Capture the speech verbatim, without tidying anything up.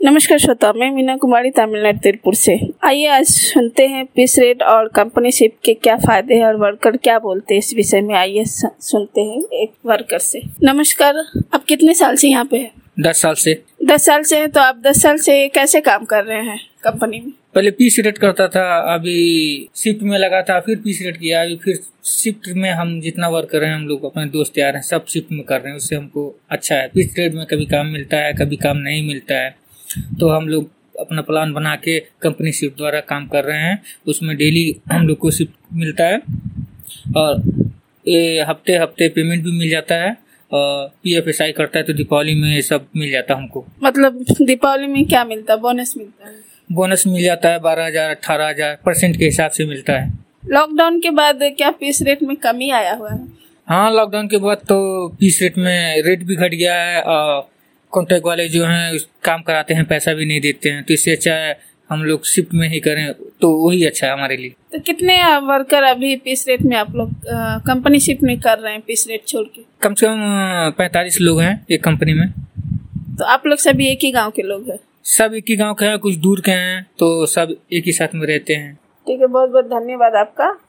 नमस्कार श्रोता, मैं मीना कुमारी तमिलनाडु तिरुपुर से। आइए आज सुनते हैं पीस रेट और कंपनी शिप के क्या फायदे हैं और वर्कर क्या बोलते हैं इस विषय में। आइए सुनते हैं एक वर्कर से। नमस्कार, आप कितने साल से यहाँ पे हैं? दस साल से। दस साल से है तो आप दस साल से कैसे काम कर रहे हैं कंपनी में? पहले पीस रेट करता था, अभी शिफ्ट में लगा था, फिर पीस रेट किया, अभी फिर शिफ्ट में हम जितना वर्क कर रहे हैं, हम लोग अपने दोस्त यार हैं, सब शिफ्ट में कर रहे हैं। उससे हमको अच्छा है। पीस रेट में कभी काम मिलता है, कभी काम नहीं मिलता है, तो हम लोग अपना प्लान बना के कंपनी शिफ्ट द्वारा काम कर रहे हैं। उसमें डेली हम लोग को शिफ्ट मिलता है और ये हफ्ते हफ्ते पेमेंट भी मिल जाता है और पी एफ एस आई करता है तो दीपावली में ये सब मिल जाता है हमको। मतलब दीपावली में क्या मिलता है? बोनस मिलता है? बोनस मिल जाता है बारह हजार अठारह हजार परसेंट के हिसाब से मिलता है। लॉकडाउन के बाद क्या पीस रेट में कमी आया हुआ है? हाँ, लॉकडाउन के बाद तो पीस रेट में रेट भी घट गया है और कॉन्ट्रैक्ट वाले जो हैं काम कराते हैं पैसा भी नहीं देते हैं, तो इससे अच्छा है हम लोग शिफ्ट में ही करें, तो वही अच्छा है हमारे लिए। तो कितने वर्कर अभी पीस रेट में आप लोग कंपनी शिफ्ट में कर रहे हैं पीस रेट छोड़ के? कम से कम पैंतालीस लोग हैं एक कंपनी में। तो आप लोग सभी एक ही गांव के लोग हैं? सब एक ही गांव के हैं, कुछ दूर के हैं, तो सब एक ही साथ में रहते हैं। ठीक है, बहुत बहुत धन्यवाद आपका।